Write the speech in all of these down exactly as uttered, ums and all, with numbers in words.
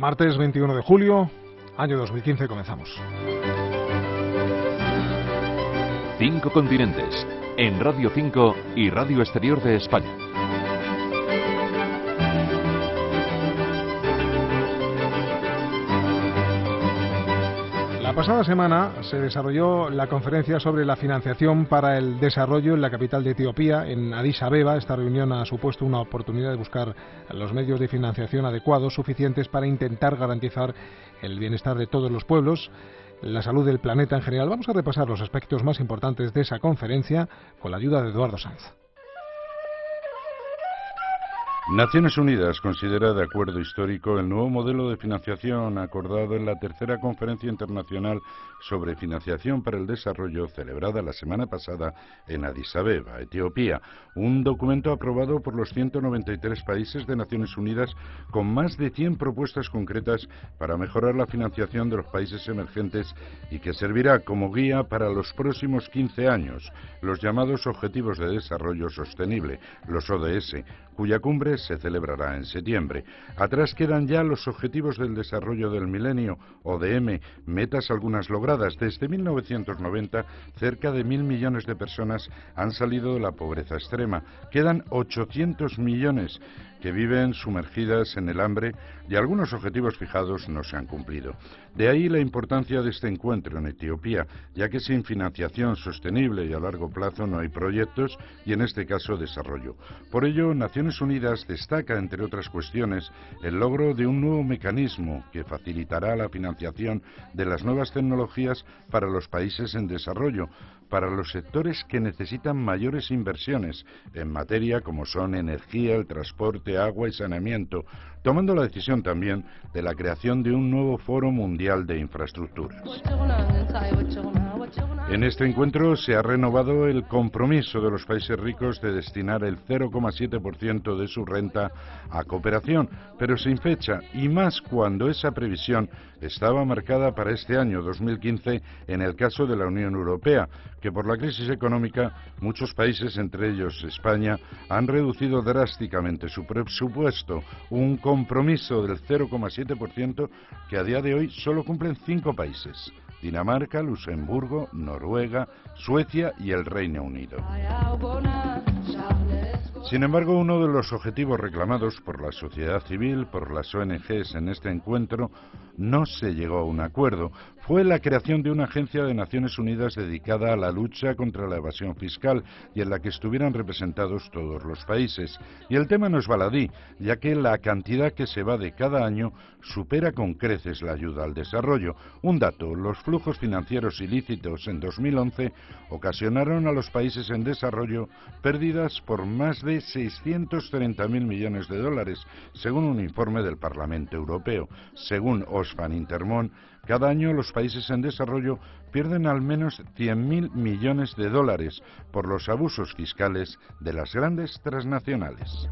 Martes veintiuno de julio, año dos mil quince, comenzamos. Cinco continentes, en Radio cinco y Radio Exterior de España. La pasada semana se desarrolló la conferencia sobre la financiación para el desarrollo en la capital de Etiopía, en Addis Abeba. Esta reunión ha supuesto una oportunidad de buscar los medios de financiación adecuados, suficientes para intentar garantizar el bienestar de todos los pueblos, la salud del planeta en general. Vamos a repasar los aspectos más importantes de esa conferencia con la ayuda de Eduardo Sanz. Naciones Unidas considera de acuerdo histórico el nuevo modelo de financiación acordado en la tercera Conferencia Internacional sobre Financiación para el Desarrollo celebrada la semana pasada en Addis Abeba, Etiopía. Un documento aprobado por los ciento noventa y tres países de Naciones Unidas con más de cien propuestas concretas para mejorar la financiación de los países emergentes y que servirá como guía para los próximos quince años, los llamados Objetivos de Desarrollo Sostenible, los O D S, cuya cumbre se celebrará en septiembre. Atrás quedan ya los Objetivos del Desarrollo del Milenio, O D M, metas algunas logradas. Desde mil novecientos noventa, cerca de mil millones de personas han salido de la pobreza extrema. Quedan ochocientos millones que viven sumergidas en el hambre y algunos objetivos fijados no se han cumplido. De ahí la importancia de este encuentro en Etiopía, ya que sin financiación sostenible y a largo plazo no hay proyectos y en este caso desarrollo. Por ello, Naciones Unidas destaca, entre otras cuestiones, el logro de un nuevo mecanismo que facilitará la financiación de las nuevas tecnologías para los países en desarrollo, para los sectores que necesitan mayores inversiones en materia como son energía, el transporte, agua y saneamiento, tomando la decisión también de la creación de un nuevo Foro Mundial de Infraestructuras. En este encuentro se ha renovado el compromiso de los países ricos de destinar el cero coma siete por ciento de su renta a cooperación, pero sin fecha, y más cuando esa previsión estaba marcada para este año dos mil quince en el caso de la Unión Europea, que por la crisis económica muchos países, entre ellos España, han reducido drásticamente su presupuesto, un compromiso del cero coma siete por ciento que a día de hoy solo cumplen cinco países: Dinamarca, Luxemburgo, Noruega, Suecia y el Reino Unido. Sin embargo, uno de los objetivos reclamados por la sociedad civil, por las O N Ges en este encuentro, no se llegó a un acuerdo. Fue la creación de una agencia de Naciones Unidas dedicada a la lucha contra la evasión fiscal y en la que estuvieran representados todos los países. Y el tema no es baladí, ya que la cantidad que se va de cada año supera con creces la ayuda al desarrollo. Un dato: los flujos financieros ilícitos en dos mil once ocasionaron a los países en desarrollo pérdidas por más de seiscientos treinta mil millones de dólares, según un informe del Parlamento Europeo. Según Oxfam Intermon, cada año los países en desarrollo pierden al menos cien mil millones de dólares por los abusos fiscales de las grandes transnacionales.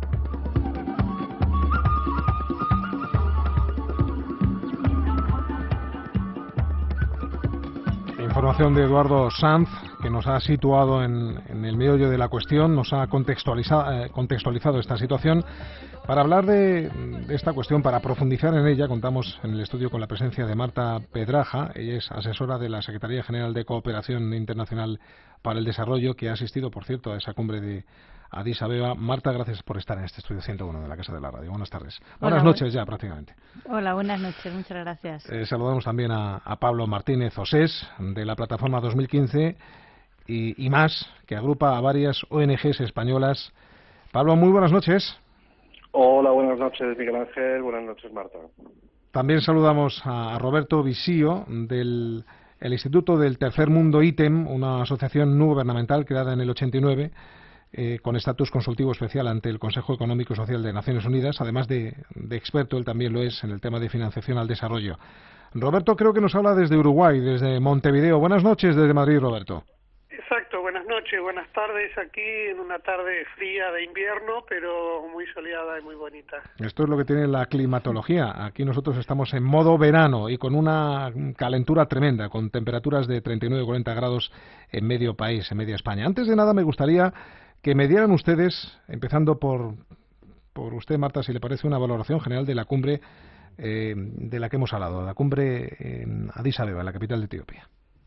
Información de Eduardo Sanz, que nos ha situado en, en el meollo de la cuestión, nos ha contextualizado, eh, contextualizado esta situación. Para hablar de, de esta cuestión, para profundizar en ella, contamos en el estudio con la presencia de Marta Pedraja. Ella es asesora de la Secretaría General de Cooperación Internacional para el Desarrollo, que ha asistido, por cierto, a esa cumbre de Addis Abeba. Marta, gracias por estar en este estudio ciento uno de la Casa de la Radio. Buenas tardes. Buenas Hola, noches ya, prácticamente. Hola, buenas noches. Muchas gracias. Eh, saludamos también a, a Pablo Martínez Osés, de la Plataforma dos mil quince, y, y más, que agrupa a varias O N Ges españolas. Pablo, muy buenas noches. Hola, buenas noches, Miguel Ángel. Buenas noches, Marta. También saludamos a Roberto Visío, del el Instituto del Tercer Mundo ITEM, una asociación no gubernamental creada en el ochenta y nueve, eh, con estatus consultivo especial ante el Consejo Económico y Social de Naciones Unidas. Además de, de experto, él también lo es en el tema de financiación al desarrollo. Roberto creo que nos habla desde Uruguay, desde Montevideo. Buenas noches desde Madrid, Roberto. Exacto, buenas noches, buenas tardes aquí en una tarde fría de invierno, pero muy soleada y muy bonita. Esto es lo que tiene la climatología. Aquí nosotros estamos en modo verano y con una calentura tremenda, con temperaturas de treinta y nueve a cuarenta grados en medio país, en media España. Antes de nada me gustaría que me dieran ustedes, empezando por, por usted, Marta, si le parece, una valoración general de la cumbre eh, de la que hemos hablado, la cumbre en Addis Abeba, la capital de Etiopía.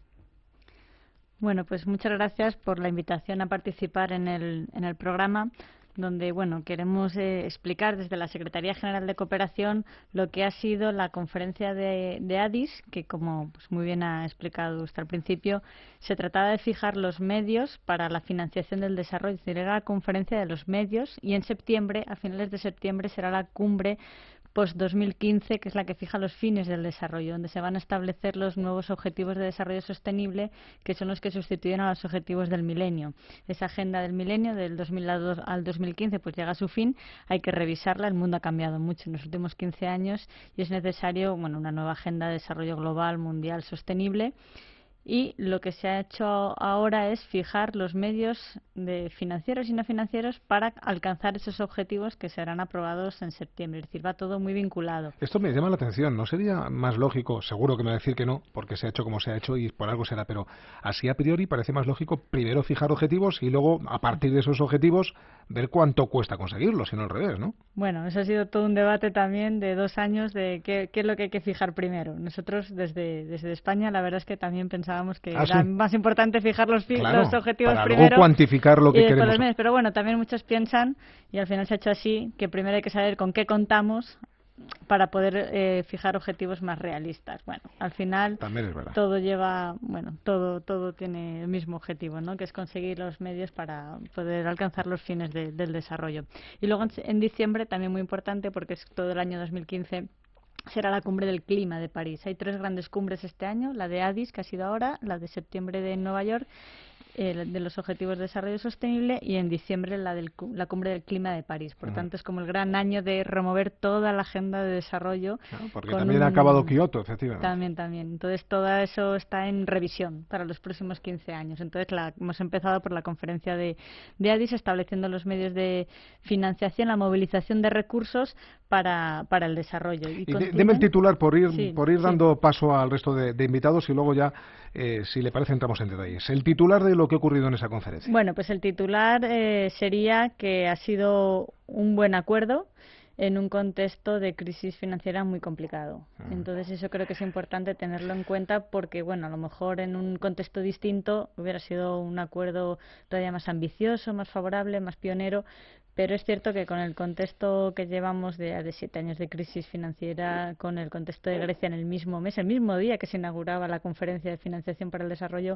Bueno, pues muchas gracias por la invitación a participar en el, en el programa, donde bueno queremos eh, explicar desde la Secretaría General de Cooperación lo que ha sido la conferencia de, de Addis, que como pues, muy bien ha explicado usted al principio, se trataba de fijar los medios para la financiación del desarrollo. Es decir, era la conferencia de los medios, y en septiembre, a finales de septiembre, será la cumbre post dos mil quince, que es la que fija los fines del desarrollo, donde se van a establecer los nuevos objetivos de desarrollo sostenible, que son los que sustituyen a los objetivos del milenio. Esa agenda del milenio, del dos mil al dos mil quince, pues llega a su fin. Hay que revisarla. El mundo ha cambiado mucho en los últimos quince años y es necesario, bueno, una nueva agenda de desarrollo global, mundial, sostenible. Y lo que se ha hecho ahora es fijar los medios de financieros y no financieros para alcanzar esos objetivos que serán aprobados en septiembre. Es decir, va todo muy vinculado. Esto me llama la atención. ¿No sería más lógico, seguro que me va a decir que no, porque se ha hecho como se ha hecho y por algo será, pero así a priori parece más lógico primero fijar objetivos y luego, a partir de esos objetivos, ver cuánto cuesta conseguirlos, sino al revés, ¿no? Bueno, eso ha sido todo un debate también de dos años de qué, qué es lo que hay que fijar primero. Nosotros, desde, desde España, la verdad es que también pensábamos que ¿Ah, era sí? más importante fijar los, fi Claro, los objetivos para primero luego cuantificar lo que y después queremos. los medios. Pero bueno, también muchos piensan, y al final se ha hecho así, que primero hay que saber con qué contamos para poder eh, fijar objetivos más realistas. Bueno, al final También es verdad. todo lleva, bueno, todo todo tiene el mismo objetivo, ¿no? Que es conseguir los medios para poder alcanzar los fines de, del desarrollo. Y luego en, en diciembre, también muy importante, porque es todo el año dos mil quince, será la cumbre del clima de París. Hay tres grandes cumbres este año: la de Addis, que ha sido ahora, la de septiembre de Nueva York, eh, de los Objetivos de Desarrollo Sostenible, y en diciembre la, del, la cumbre del clima de París. Por uh-huh. tanto, es como el gran año de remover toda la agenda de desarrollo. Claro, porque también un... ha acabado Kioto, efectivamente. También, también. Entonces, todo eso está en revisión para los próximos quince años. Entonces, la, hemos empezado por la conferencia de, de Addis, estableciendo los medios de financiación, la movilización de recursos para, para el desarrollo. Y, y de, deme el titular por ir, sí, por ir sí. dando paso al resto de, de invitados y luego ya, eh, si le parece, entramos en detalles. El titular de lo que ha ocurrido en esa conferencia. Bueno, pues el titular eh, sería que ha sido un buen acuerdo en un contexto de crisis financiera muy complicado. Entonces eso creo que es importante tenerlo en cuenta, porque bueno, a lo mejor en un contexto distinto hubiera sido un acuerdo todavía más ambicioso, más favorable, más pionero, pero es cierto que con el contexto que llevamos de, de siete años de crisis financiera, con el contexto de Grecia en el mismo mes, el mismo día que se inauguraba la Conferencia de Financiación para el Desarrollo,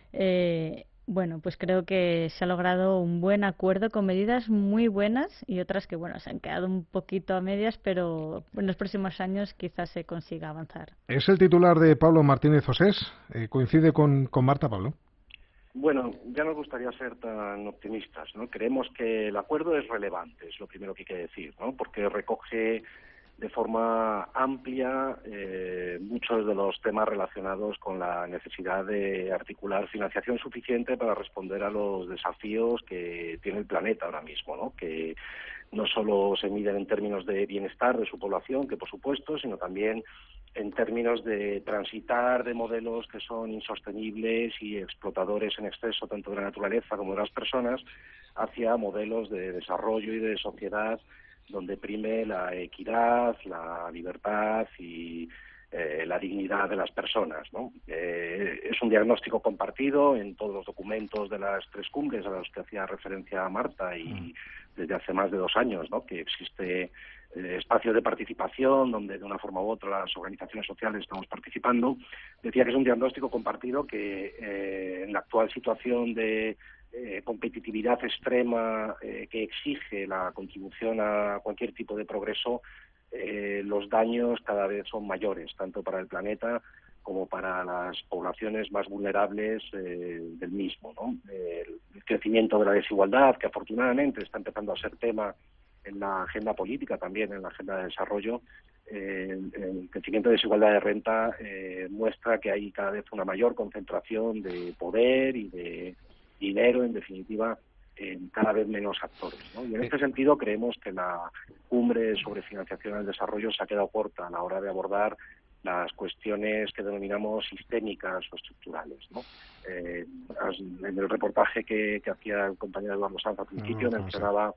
eh, bueno, pues creo que se ha logrado un buen acuerdo con medidas muy buenas y otras que, bueno, se han quedado un poquito a medias, pero en los próximos años quizás se consiga avanzar. Es el titular de Pablo Martínez Osés. Eh, ¿Coincide con, con Marta, Pablo? Bueno, ya nos gustaría ser tan optimistas, ¿no? Creemos que el acuerdo es relevante, es lo primero que hay que decir, ¿no? Porque recoge de forma amplia eh, muchos de los temas relacionados con la necesidad de articular financiación suficiente para responder a los desafíos que tiene el planeta ahora mismo, ¿no? Que no solo se miden en términos de bienestar de su población, que por supuesto, sino también en términos de transitar de modelos que son insostenibles y explotadores en exceso tanto de la naturaleza como de las personas hacia modelos de desarrollo y de sociedad donde prime la equidad, la libertad y eh, la dignidad de las personas, ¿no? Eh, es un diagnóstico compartido en todos los documentos de las tres cumbres a los que hacía referencia Marta y desde hace más de dos años, ¿no? Que existe eh, espacios de participación donde de una forma u otra las organizaciones sociales estamos participando. Decía que es un diagnóstico compartido que eh, en la actual situación de Eh, competitividad extrema eh, que exige la contribución a cualquier tipo de progreso, eh, los daños cada vez son mayores, tanto para el planeta como para las poblaciones más vulnerables eh, del mismo, ¿no? Eh, el crecimiento de la desigualdad, que afortunadamente está empezando a ser tema en la agenda política, también en la agenda de desarrollo, eh, el crecimiento de desigualdad de renta eh, muestra que hay cada vez una mayor concentración de poder y de dinero, en definitiva, en cada vez menos actores, ¿no? Y en este sentido creemos que la cumbre sobre financiación al desarrollo se ha quedado corta a la hora de abordar las cuestiones que denominamos sistémicas o estructurales, ¿no? Eh, en el reportaje que, que hacía el compañero Eduardo Sanz al principio no, mencionaba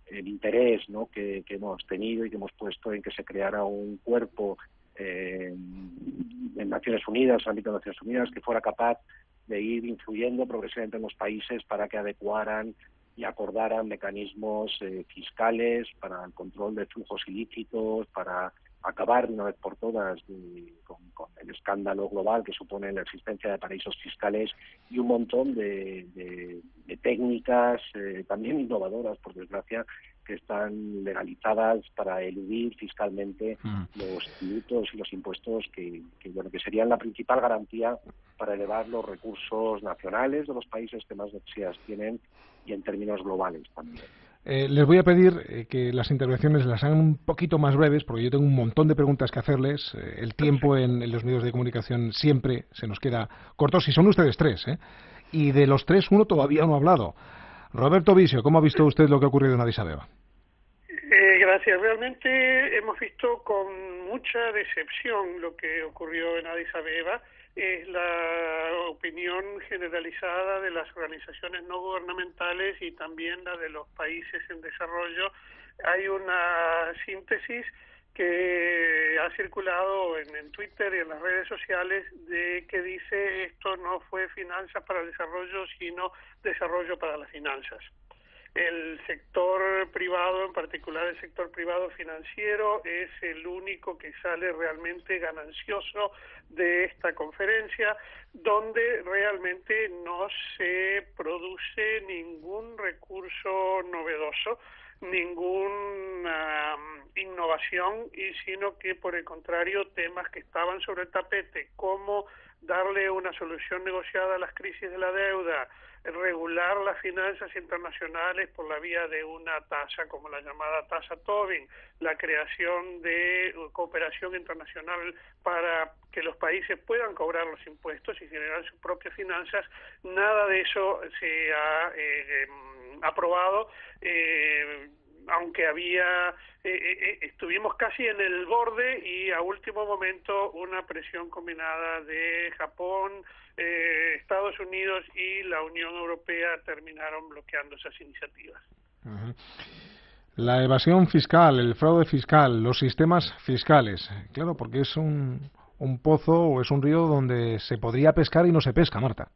el interés, ¿no?, que, que hemos tenido y que hemos puesto en que se creara un cuerpo eh, en Naciones Unidas, en el ámbito de Naciones Unidas, que fuera capaz de ir influyendo progresivamente en los países para que adecuaran y acordaran mecanismos eh, fiscales para el control de flujos ilícitos, para acabar de una vez por todas de, con, con el escándalo global que supone la existencia de paraísos fiscales y un montón de, de, de técnicas eh, también innovadoras, por desgracia, que están legalizadas para eludir fiscalmente mm. los tributos y los impuestos que, que, bueno, que serían la principal garantía para elevar los recursos nacionales de los países que más necesidades tienen y en términos globales también. Eh, les voy a pedir eh, que las intervenciones las hagan un poquito más breves, porque yo tengo un montón de preguntas que hacerles. Eh, el tiempo en, en los medios de comunicación siempre se nos queda corto, si son ustedes tres, ¿eh? Y de los tres uno todavía no ha hablado. Roberto Visio, ¿cómo ha visto usted lo que ha ocurrido en Addis Abeba? Eh, gracias. Realmente hemos visto con mucha decepción lo que ocurrió en Addis Abeba. Es la opinión generalizada de las organizaciones no gubernamentales y también la de los países en desarrollo. Hay una síntesis que ha circulado en, en Twitter y en las redes sociales de que dice esto no fue finanzas para el desarrollo, sino desarrollo para las finanzas. El sector privado, en particular el sector privado financiero, es el único que sale realmente ganancioso de esta conferencia, donde realmente no se produce ningún recurso novedoso, ninguna um, innovación, y sino que por el contrario temas que estaban sobre el tapete, como darle una solución negociada a las crisis de la deuda, regular las finanzas internacionales por la vía de una tasa como la llamada tasa Tobin, la creación de cooperación internacional para que los países puedan cobrar los impuestos y generar sus propias finanzas. Nada de eso se ha eh, aprobado, eh, aunque había eh, eh, estuvimos casi en el borde y a último momento una presión combinada de Japón, eh, Estados Unidos y la Unión Europea terminaron bloqueando esas iniciativas. Uh-huh. La evasión fiscal, el fraude fiscal, los sistemas fiscales, claro, porque es un, un pozo o es un río donde se podría pescar y no se pesca, Marta.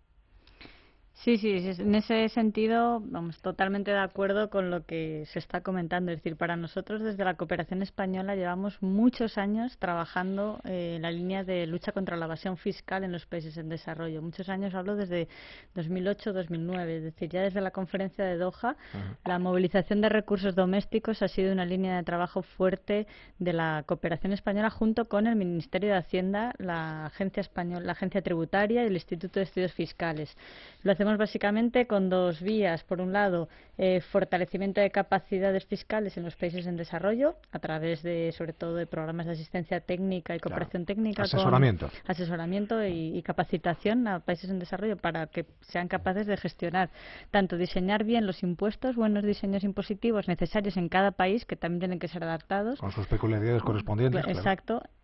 Sí, sí, en ese sentido vamos totalmente de acuerdo con lo que se está comentando. Es decir, para nosotros desde la cooperación española llevamos muchos años trabajando eh, en la línea de lucha contra la evasión fiscal en los países en desarrollo. Muchos años, hablo desde dos mil ocho dos mil nueve, es decir, ya desde la conferencia de Doha, uh-huh. La movilización de recursos domésticos ha sido una línea de trabajo fuerte de la cooperación española junto con el Ministerio de Hacienda, la Agencia Española, la Agencia Tributaria y el Instituto de Estudios Fiscales. Lo hacemos básicamente con dos vías. Por un lado, eh, fortalecimiento de capacidades fiscales en los países en desarrollo a través de, sobre todo, de programas de asistencia técnica y cooperación claro. técnica. Asesoramiento. Con asesoramiento y, y capacitación a países en desarrollo para que sean capaces de gestionar, tanto diseñar bien los impuestos, buenos diseños impositivos necesarios en cada país, que también tienen que ser adaptados. Con sus peculiaridades correspondientes. Exacto. Claro.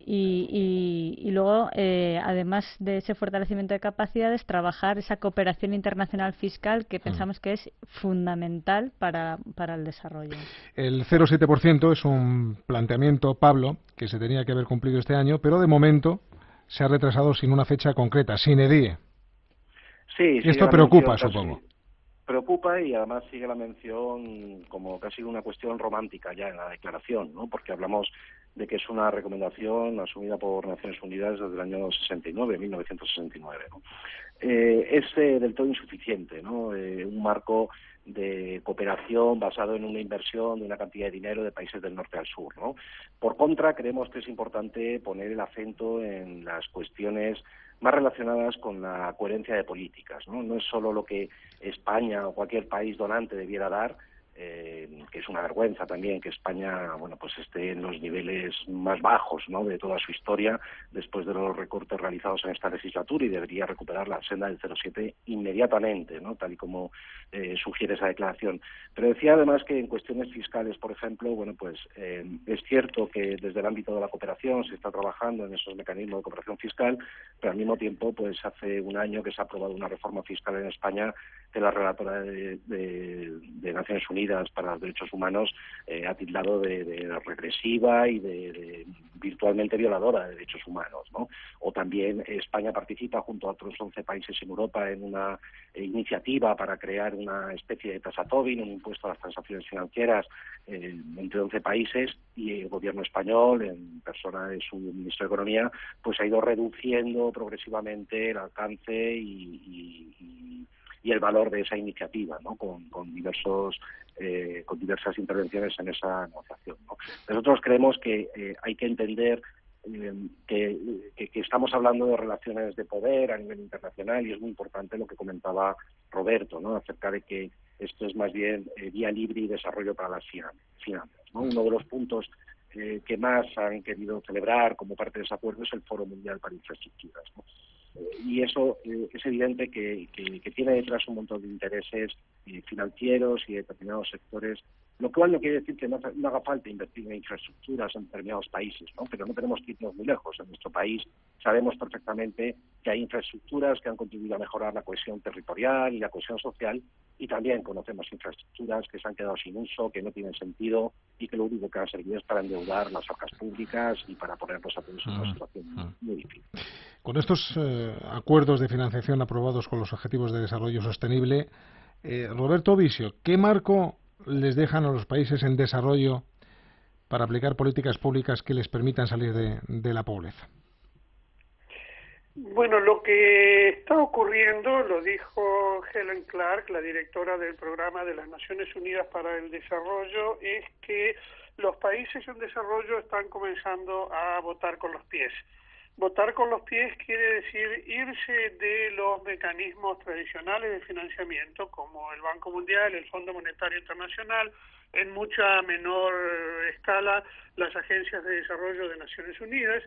Y, y, y luego, eh, además de ese fortalecimiento de capacidades, trabajar esa cooperación internacional fiscal que pensamos mm. que es fundamental para, para el desarrollo. El cero coma siete por ciento es un planteamiento, Pablo, que se tenía que haber cumplido este año, pero de momento se ha retrasado sin una fecha concreta, sin edie. Sí, esto preocupa, supongo. Preocupa y además sigue la mención como casi una cuestión romántica ya en la declaración, ¿no? Porque hablamos de que es una recomendación asumida por Naciones Unidas desde el año sesenta y nueve, mil novecientos sesenta y nueve, ¿no? Eh, es eh, del todo insuficiente, ¿no? Eh, un marco de cooperación basado en una inversión de una cantidad de dinero de países del norte al sur, ¿no? Por contra, creemos que es importante poner el acento en las cuestiones más relacionadas con la coherencia de políticas, ¿no? No es solo lo que España o cualquier país donante debiera dar, eh, que es una vergüenza también que España, bueno, pues esté en los niveles más bajos, ¿no?, de toda su historia después de los recortes realizados en esta legislatura, y debería recuperar la senda del cero coma siete inmediatamente, ¿no?, tal y como eh, sugiere esa declaración. Pero decía además que en cuestiones fiscales, por ejemplo, bueno, pues eh, es cierto que desde el ámbito de la cooperación se está trabajando en esos mecanismos de cooperación fiscal, pero al mismo tiempo, pues hace un año que se ha aprobado una reforma fiscal en España de la relatora de, de, de Naciones Unidas, Unidas para los Derechos Humanos eh, ha tildado de, de regresiva y de, de virtualmente violadora de derechos humanos, ¿no? O también España participa junto a otros once países en Europa en una eh, iniciativa para crear una especie de tasa Tobin, un impuesto a las transacciones financieras eh, entre once países, y el gobierno español, en persona de su ministro de Economía, pues ha ido reduciendo progresivamente el alcance y, y, y, y el valor de esa iniciativa, ¿no? Con, con diversos eh, con diversas intervenciones en esa negociación, ¿no? Nosotros creemos que eh, hay que entender eh, que, que, que estamos hablando de relaciones de poder a nivel internacional, y es muy importante lo que comentaba Roberto, ¿no? Acerca de que esto es más bien eh, vía libre y desarrollo para las finanzas, ¿no? Uno de los puntos eh, que más han querido celebrar como parte de ese acuerdo es el Foro Mundial para Infraestructuras, ¿no? Y eso eh, es evidente que, que, que tiene detrás un montón de intereses eh, financieros y de determinados sectores, lo cual no quiere decir que no, no haga falta invertir en infraestructuras en determinados países, ¿no? Pero no tenemos que irnos muy lejos. En nuestro país sabemos perfectamente que hay infraestructuras que han contribuido a mejorar la cohesión territorial y la cohesión social, y también conocemos infraestructuras que se han quedado sin uso, que no tienen sentido y que lo único que han servido es para endeudar las arcas públicas y para ponernos a todos en una situación muy, muy difícil. Con estos eh, acuerdos de financiación aprobados con los Objetivos de Desarrollo Sostenible, eh, Roberto Visio, ¿qué marco les dejan a los países en desarrollo para aplicar políticas públicas que les permitan salir de, de la pobreza? Bueno, lo que está ocurriendo, lo dijo Helen Clark, la directora del Programa de las Naciones Unidas para el Desarrollo, es que los países en desarrollo están comenzando a votar con los pies. Votar con los pies quiere decir irse de los mecanismos tradicionales de financiamiento, como el Banco Mundial, el Fondo Monetario Internacional, en mucha menor escala las agencias de desarrollo de Naciones Unidas,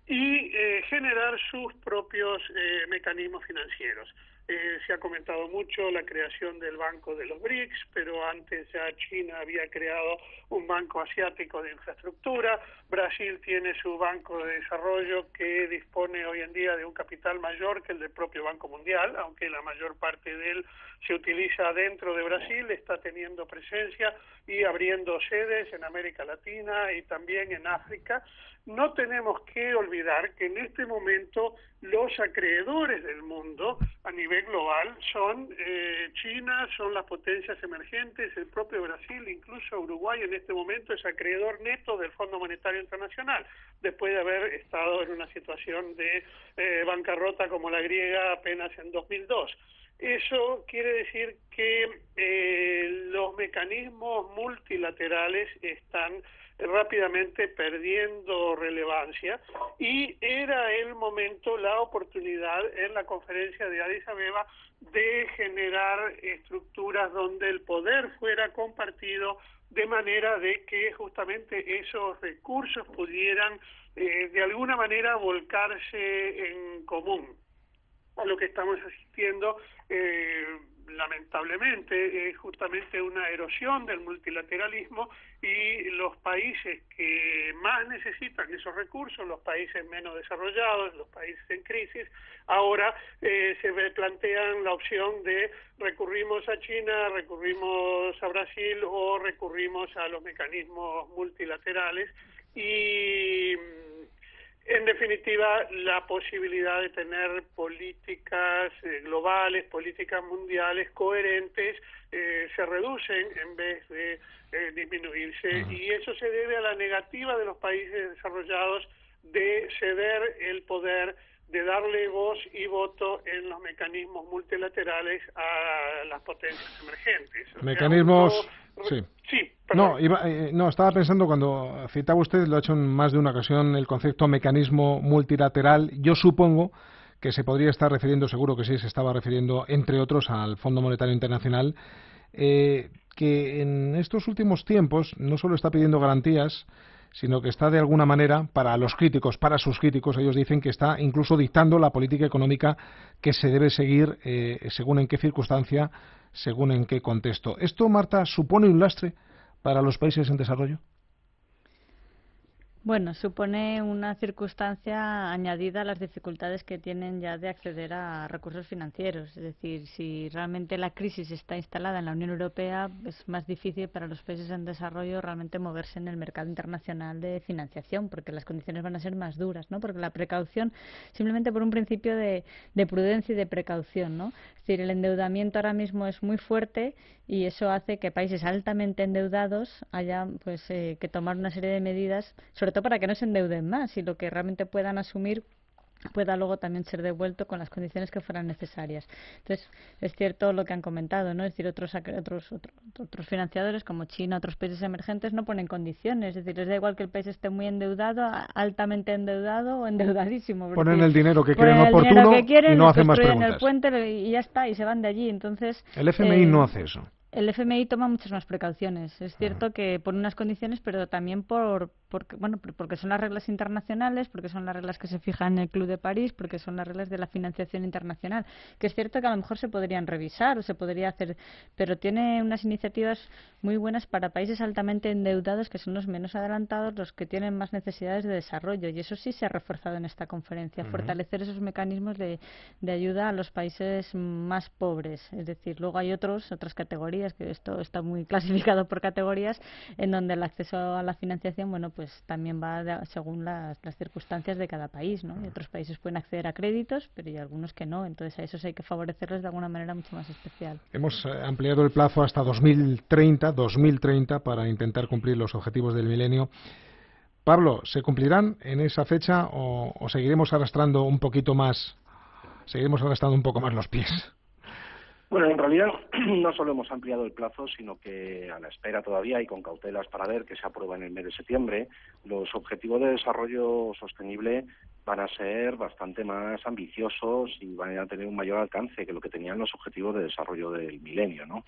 y eh, generar sus propios eh, mecanismos financieros. Eh, se ha comentado mucho la creación del Banco de los B R I C S, pero antes ya China había creado un Banco Asiático de Infraestructura. Brasil tiene su Banco de Desarrollo, que dispone hoy en día de un capital mayor que el del propio Banco Mundial, aunque la mayor parte de él se utiliza dentro de Brasil. Está teniendo presencia y abriendo sedes en América Latina y también en África. No tenemos que olvidar que en este momento los acreedores del mundo a nivel global son eh, China, son las potencias emergentes, el propio Brasil, incluso Uruguay en este momento es acreedor neto del Fondo Monetario Internacional, después de haber estado en una situación de eh, bancarrota como la griega apenas en dos mil dos. Eso quiere decir que eh, los mecanismos multilaterales están rápidamente perdiendo relevancia, y era el momento, la oportunidad en la conferencia de Addis Abeba de generar estructuras donde el poder fuera compartido, de manera de que justamente esos recursos pudieran eh, de alguna manera volcarse en común. A lo que estamos asistiendo eh, lamentablemente es justamente una erosión del multilateralismo, y los países que más necesitan esos recursos, los países menos desarrollados, los países en crisis, ahora eh, se plantean la opción de recurrimos a China, recurrimos a Brasil o recurrimos a los mecanismos multilaterales, y en definitiva, la posibilidad de tener políticas eh, globales, políticas mundiales coherentes, eh, se reducen en vez de eh, disminuirse, uh-huh. Y eso se debe a la negativa de los países desarrollados de ceder el poder, de darle voz y voto en los mecanismos multilaterales a las potencias emergentes. O mecanismos... sea, uno... sí. Sí, no, iba, eh, no, estaba pensando cuando citaba usted, lo ha hecho en más de una ocasión, el concepto mecanismo multilateral. Yo supongo que se podría estar refiriendo, seguro que sí, se estaba refiriendo, entre otros, al Fondo Monetario Internacional, eh, que en estos últimos tiempos no solo está pidiendo garantías, sino que está de alguna manera, para los críticos, para sus críticos, ellos dicen que está incluso dictando la política económica que se debe seguir, eh, según en qué circunstancia, según en qué contexto. ¿Esto, Marta, supone un lastre para los países en desarrollo? Bueno, supone una circunstancia añadida a las dificultades que tienen ya de acceder a recursos financieros. Es decir, si realmente la crisis está instalada en la Unión Europea, es más difícil para los países en desarrollo realmente moverse en el mercado internacional de financiación, porque las condiciones van a ser más duras, ¿no? Porque la precaución, simplemente por un principio de, de prudencia y de precaución, ¿no? Es decir, el endeudamiento ahora mismo es muy fuerte y eso hace que países altamente endeudados haya pues eh, que tomar una serie de medidas, sobre todo para que no se endeuden más y lo que realmente puedan asumir pueda luego también ser devuelto con las condiciones que fueran necesarias. Entonces, es cierto lo que han comentado, ¿no? Es decir, otros otros otros, otros financiadores como China, otros países emergentes no ponen condiciones, es decir, les da igual que el país esté muy endeudado, altamente endeudado o endeudadísimo. Ponen el dinero que creen oportuno que quieren, y no hacen más construyen preguntas. el puente y ya está, y se van de allí. Entonces, el F M I eh, no hace eso. El F M I toma muchas más precauciones. Es cierto que por unas condiciones, pero también por porque bueno porque son las reglas internacionales, porque son las reglas que se fijan en el Club de París, porque son las reglas de la financiación internacional. Que es cierto que a lo mejor se podrían revisar o se podría hacer, pero tiene unas iniciativas muy buenas para países altamente endeudados, que son los menos adelantados, los que tienen más necesidades de desarrollo. Y eso sí se ha reforzado en esta conferencia, uh-huh. fortalecer esos mecanismos de, de ayuda a los países más pobres. Es decir, luego hay otros otras categorías, que esto está muy clasificado por categorías, en donde el acceso a la financiación, bueno, pues también va de, según las, las circunstancias de cada país, ¿no? Y otros países pueden acceder a créditos, pero hay algunos que no, entonces a esos hay que favorecerles de alguna manera mucho más especial. Hemos eh, ampliado el plazo hasta dos mil treinta para intentar cumplir los objetivos del milenio. Pablo, ¿se cumplirán en esa fecha o, o seguiremos arrastrando un poquito más, seguiremos arrastrando un poco más los pies? Bueno, en realidad no solo hemos ampliado el plazo, sino que a la espera todavía y con cautelas para ver que se aprueba en el mes de septiembre, los objetivos de desarrollo sostenible van a ser bastante más ambiciosos y van a tener un mayor alcance que lo que tenían los objetivos de desarrollo del milenio, ¿no?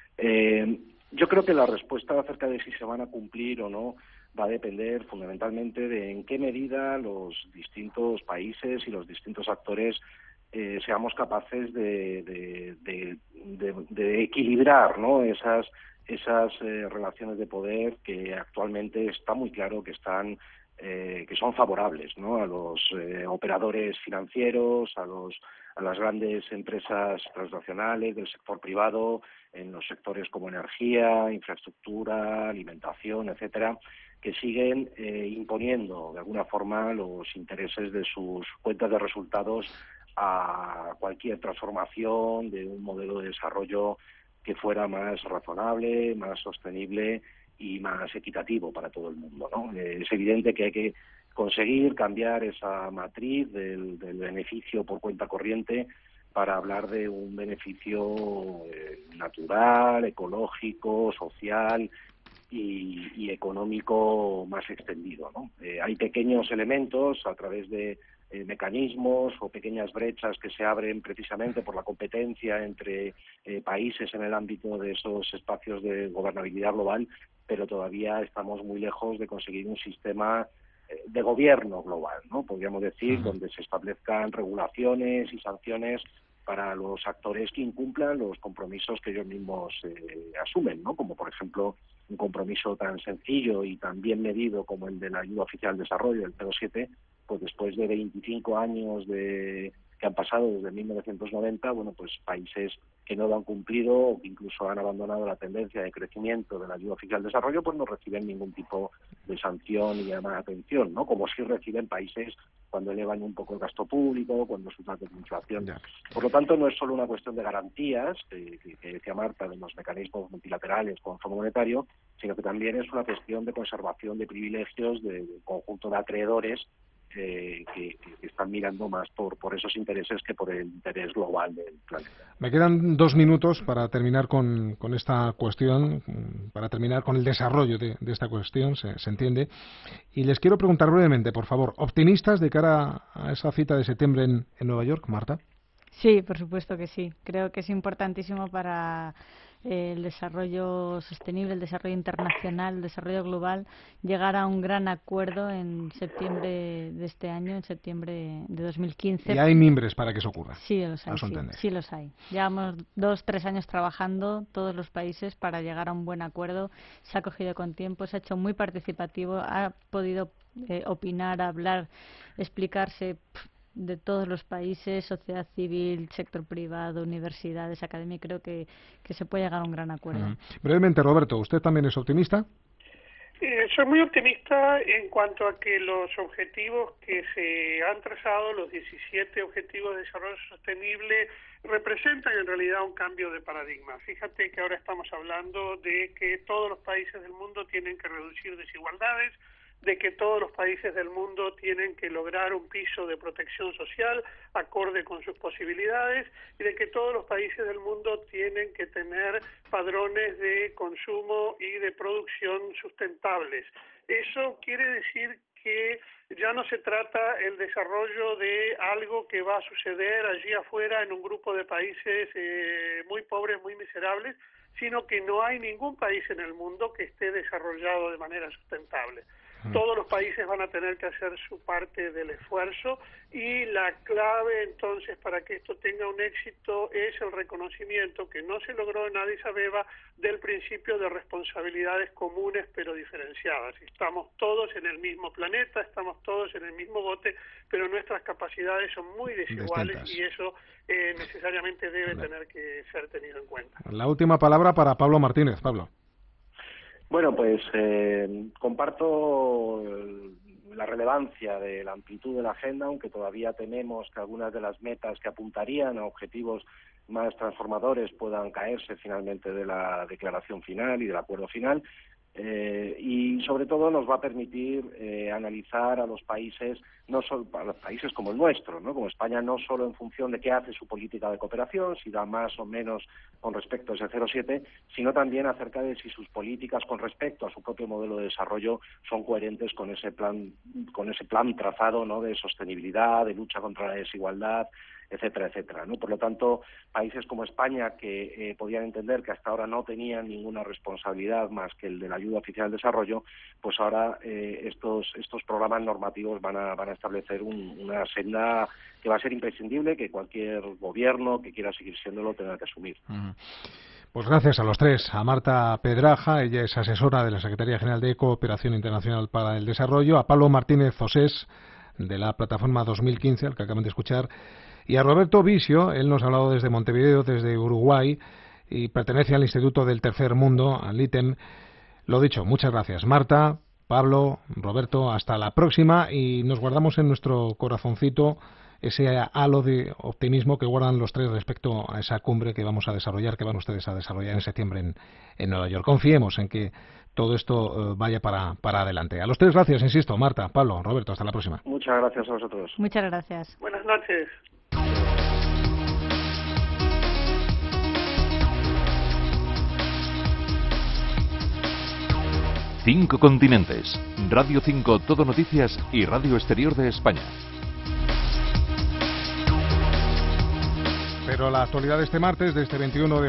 Eh, yo creo que la respuesta acerca de si se van a cumplir o no va a depender fundamentalmente de en qué medida los distintos países y los distintos actores Eh, seamos capaces de, de, de, de, de equilibrar, ¿no? esas esas eh, relaciones de poder que actualmente está muy claro que están eh, que son favorables, ¿no? A los eh, operadores financieros, a los a las grandes empresas transnacionales del sector privado, en los sectores como energía, infraestructura, alimentación, etcétera, que siguen eh, imponiendo de alguna forma los intereses de sus cuentas de resultados a cualquier transformación de un modelo de desarrollo que fuera más razonable, más sostenible y más equitativo para todo el mundo, ¿no? Eh, es evidente que hay que conseguir cambiar esa matriz del, del beneficio por cuenta corriente para hablar de un beneficio eh, natural, ecológico, social y, y económico más extendido, ¿no? Eh, hay pequeños elementos a través de Eh, mecanismos o pequeñas brechas que se abren precisamente por la competencia entre eh, países en el ámbito de esos espacios de gobernabilidad global, pero todavía estamos muy lejos de conseguir un sistema eh, de gobierno global, ¿no? Podríamos decir, uh-huh. donde se establezcan regulaciones y sanciones para los actores que incumplan los compromisos que ellos mismos eh, asumen, ¿no? Como por ejemplo un compromiso tan sencillo y tan bien medido como el de la ayuda oficial al desarrollo, el cero coma siete, pues después de veinticinco años de que han pasado desde mil novecientos noventa, bueno, pues países que no lo han cumplido o que incluso han abandonado la tendencia de crecimiento de la ayuda oficial al desarrollo, pues no reciben ningún tipo de sanción y llamada de atención, ¿no? Como sí reciben países cuando elevan un poco el gasto público, cuando suben la inflación. Yeah. Por lo tanto, no es solo una cuestión de garantías, que, que, que decía Marta, de los mecanismos multilaterales con Fondo Monetario, sino que también es una cuestión de conservación de privilegios del de conjunto de acreedores Eh, que, que están mirando más por, por esos intereses que por el interés global del planeta. Me quedan dos minutos para terminar con, con esta cuestión, para terminar con el desarrollo de, de esta cuestión, se, se entiende. Y les quiero preguntar brevemente, por favor, ¿optimistas de cara a esa cita de septiembre en, en Nueva York, Marta? Sí, por supuesto que sí. Creo que es importantísimo para eh, el desarrollo sostenible, el desarrollo internacional, el desarrollo global, llegar a un gran acuerdo en septiembre de este año, en septiembre de dos mil quince. ¿Y hay mimbres para que eso ocurra? Sí, los hay, sí, sí los hay. Llevamos dos, tres años trabajando todos los países para llegar a un buen acuerdo. Se ha cogido con tiempo, se ha hecho muy participativo, ha podido eh, opinar, hablar, explicarse pff, de todos los países, sociedad civil, sector privado, universidades, academia. Creo que, que se puede llegar a un gran acuerdo. Uh-huh. Brevemente, Roberto, ¿usted también es optimista? Eh, soy muy optimista en cuanto a que los objetivos que se han trazado, los diecisiete objetivos de desarrollo sostenible, representan en realidad un cambio de paradigma. Fíjate que ahora estamos hablando de que todos los países del mundo tienen que reducir desigualdades, de que todos los países del mundo tienen que lograr un piso de protección social acorde con sus posibilidades y de que todos los países del mundo tienen que tener padrones de consumo y de producción sustentables. Eso quiere decir que ya no se trata el desarrollo de algo que va a suceder allí afuera en un grupo de países eh, muy pobres, muy miserables, sino que no hay ningún país en el mundo que esté desarrollado de manera sustentable. Todos los países van a tener que hacer su parte del esfuerzo y la clave entonces para que esto tenga un éxito es el reconocimiento que no se logró en Addis Abeba del principio de responsabilidades comunes pero diferenciadas. Estamos todos en el mismo planeta, estamos todos en el mismo bote, pero nuestras capacidades son muy desiguales Distintas. y eso eh, necesariamente debe Vale. tener que ser tenido en cuenta. La última palabra para Pablo Martínez. Pablo. Bueno, pues eh, comparto la relevancia de la amplitud de la agenda, aunque todavía tememos que algunas de las metas que apuntarían a objetivos más transformadores puedan caerse finalmente de la declaración final y del acuerdo final. Eh, y sobre todo nos va a permitir eh, analizar a los países, no solo a los países como el nuestro, ¿no? Como España, no solo en función de qué hace su política de cooperación, si da más o menos con respecto a ese cero coma siete, sino también acerca de si sus políticas con respecto a su propio modelo de desarrollo son coherentes con ese plan, con ese plan trazado, ¿no? De sostenibilidad, de lucha contra la desigualdad, etcétera, etcétera, ¿no? Por lo tanto, países como España, que eh, podían entender que hasta ahora no tenían ninguna responsabilidad más que el de la ayuda oficial al desarrollo, pues ahora eh, estos estos programas normativos van a van a establecer un, una senda que va a ser imprescindible, que cualquier gobierno que quiera seguir siéndolo tendrá que asumir. Uh-huh. Pues gracias a los tres, a Marta Pedraja, ella es asesora de la Secretaría General de Cooperación Internacional para el Desarrollo, a Pablo Martínez Osés, de la plataforma dos mil quince, al que acaban de escuchar, y a Roberto Visio. Él nos ha hablado desde Montevideo, desde Uruguay, y pertenece al Instituto del Tercer Mundo, al ITEM. Lo dicho, muchas gracias, Marta, Pablo, Roberto, hasta la próxima, y nos guardamos en nuestro corazoncito ese halo de optimismo que guardan los tres respecto a esa cumbre que vamos a desarrollar, que van ustedes a desarrollar en septiembre en, en Nueva York. Confiemos en que todo esto uh, vaya para, para adelante. A los tres gracias, insisto, Marta, Pablo, Roberto, hasta la próxima. Muchas gracias a vosotros. Muchas gracias. Buenas noches. Cinco continentes, Radio cinco Todo Noticias y Radio Exterior de España. Pero la actualidad de este martes, de este veintiuno de